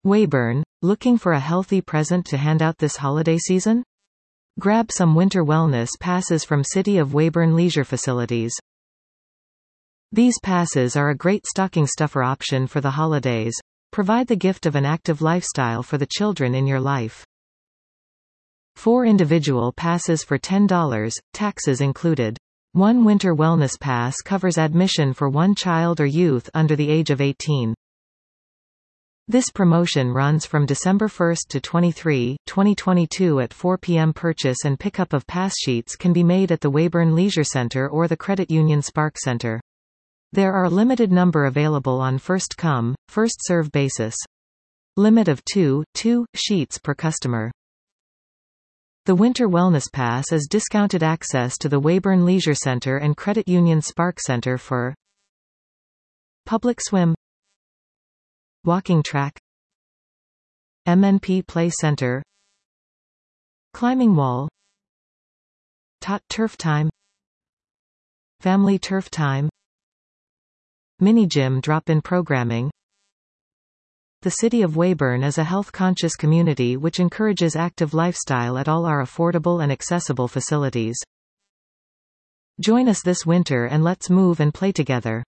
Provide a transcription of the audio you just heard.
Weyburn, looking for a healthy present to hand out this holiday season? Grab some winter wellness passes from City of Weyburn Leisure Facilities. These passes are a great stocking stuffer option for the holidays. Provide the gift of an active lifestyle for the children in your life. 4 individual passes for $10, taxes included. 1 winter wellness pass covers admission for 1 child or youth under the age of 18. This promotion runs from December 1 to 23, 2022 at 4 p.m. Purchase and pickup of pass sheets can be made at the Weyburn Leisure Center or the Credit Union Spark Center. There are a limited number available on first-come, first-serve basis. Limit of 2 sheets per customer. The Winter Wellness Pass is discounted access to the Weyburn Leisure Center and Credit Union Spark Center for public swim, walking track, MNP Play Center, climbing wall, tot turf time, family turf time, mini gym drop-in programming. The City of Weyburn is a health-conscious community which encourages active lifestyle at all our affordable and accessible facilities. Join us this winter and let's move and play together.